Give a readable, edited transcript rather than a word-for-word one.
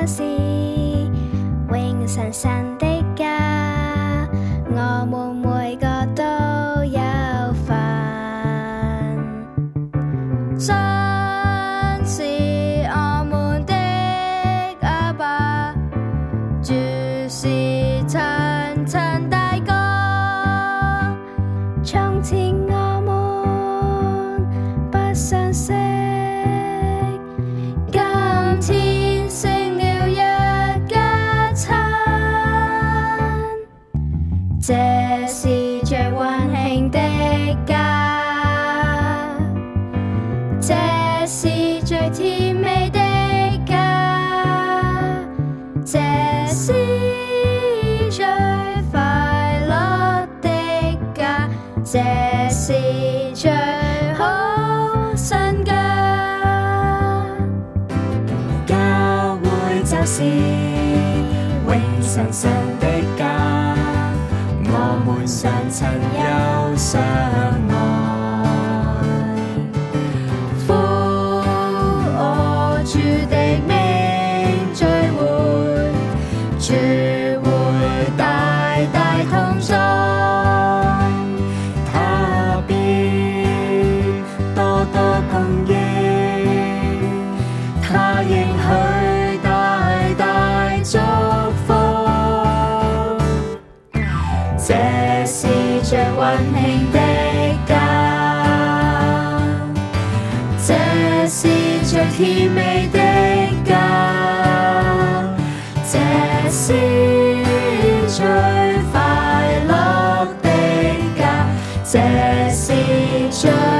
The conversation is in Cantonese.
是永神神的家，我們每個都有份。神是我們的阿爸，主是親親大哥。從前我們不相識，今天成了一家親。這是最溫馨的家，這是最甜美的家，這是最快樂的家，這是最好新家。 教會就是永神神的家，我們相親又相愛。 父我主的名聚會，主會大大同在， 他必多多供應，他應許大大祝福。 這是最溫馨的家，這是最甜美的家，這是最快樂的家，這是最